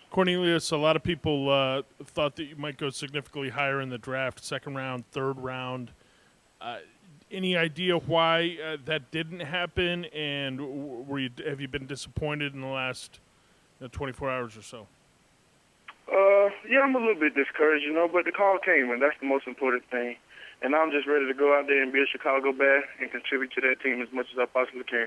Cornelius, a lot of people thought that you might go significantly higher in the draft, second round, third round. Uh, any idea why that didn't happen, and have you been disappointed in the last 24 hours or so? Yeah, I'm a little bit discouraged, but the call came, and that's the most important thing. And I'm just ready to go out there and be a Chicago Bear and contribute to that team as much as I possibly can.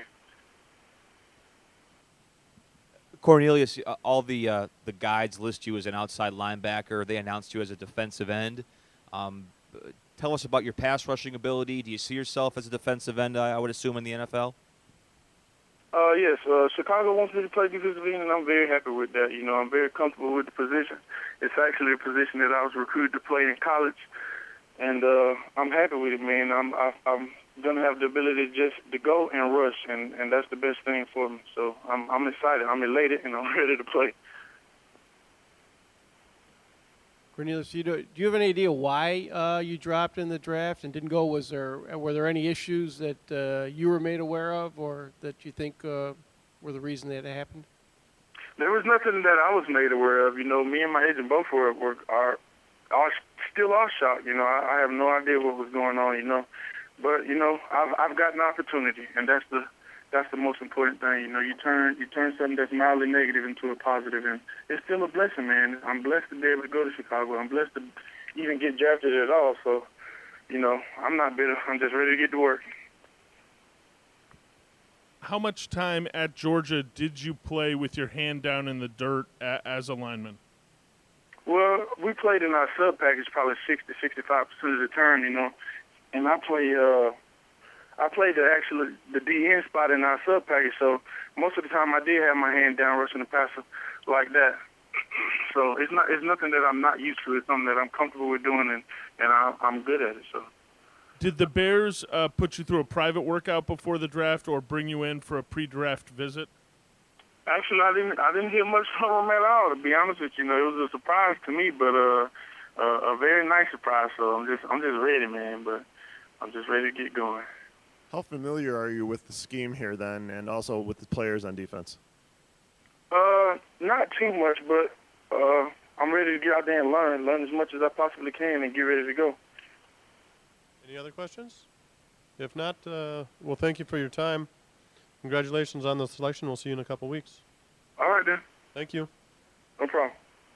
Cornelius, all the guides list you as an outside linebacker. They announced you as a defensive end. Tell us about your pass rushing ability. Do you see yourself as a defensive end, I would assume, in the NFL? Yes, Chicago wants me to play defensive end, and I'm very happy with that. I'm very comfortable with the position. It's actually a position that I was recruited to play in college, and I'm happy with it, man. I'm going to have the ability just to go and rush, and that's the best thing for me. So I'm excited. I'm elated, and I'm ready to play. Cornelius, do you have any idea why you dropped in the draft and didn't go? Were there any issues that you were made aware of, or that you think were the reason that it happened? There was nothing that I was made aware of. Me and my agent both are still shocked. I have no idea what was going on. But I've got an opportunity, and that's the most important thing. You turn something that's mildly negative into a positive, and it's still a blessing, man. I'm blessed to be able to go to Chicago. I'm blessed to even get drafted at all. So, I'm not bitter. I'm just ready to get to work. How much time at Georgia did you play with your hand down in the dirt as a lineman? Well, we played in our sub package probably 60-65% of the time, and I played the DN spot in our sub package, so most of the time I did have my hand down rushing the passer like that. So it's nothing that I'm not used to. It's something that I'm comfortable with doing, and I'm good at it. So. Did the Bears put you through a private workout before the draft, or bring you in for a pre-draft visit? Actually, I didn't hear much from them at all. To be honest with you, it was a surprise to me, but a very nice surprise. So I'm just ready, man. But I'm just ready to get going. How familiar are you with the scheme here, then, and also with the players on defense? Not too much, but I'm ready to get out there and learn as much as I possibly can, and get ready to go. Any other questions? If not, well, thank you for your time. Congratulations on the selection. We'll see you in a couple weeks. All right, then. Thank you. No problem.